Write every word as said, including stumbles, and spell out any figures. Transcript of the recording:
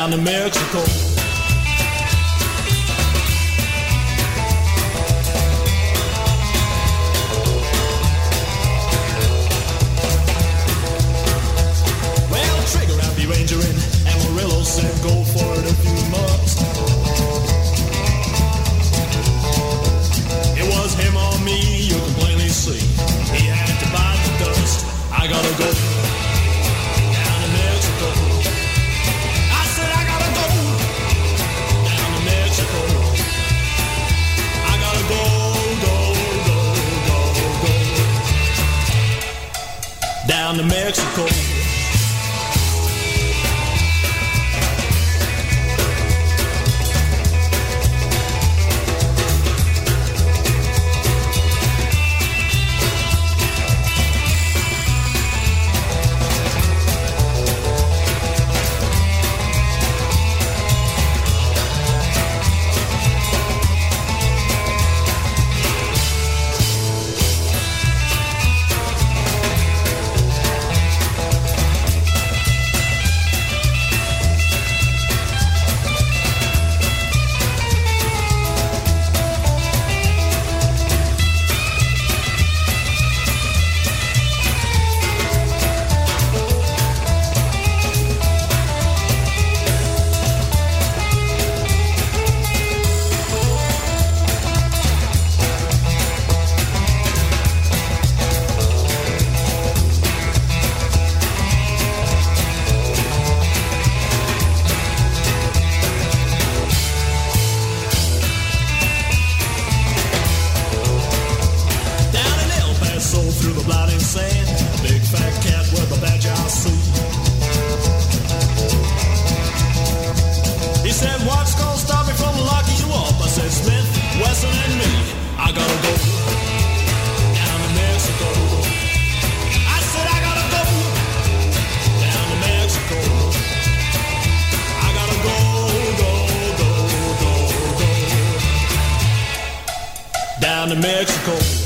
down to Mexico. Well, Trigger Happy Ranger in Amarillo said go for it if you must. It was him or me, you can plainly see. He had to bite the dust. I gotta go down to Mexico. I said I gotta go down to Mexico. I gotta go, go, go, go, go down to Mexico. Down to Mexico.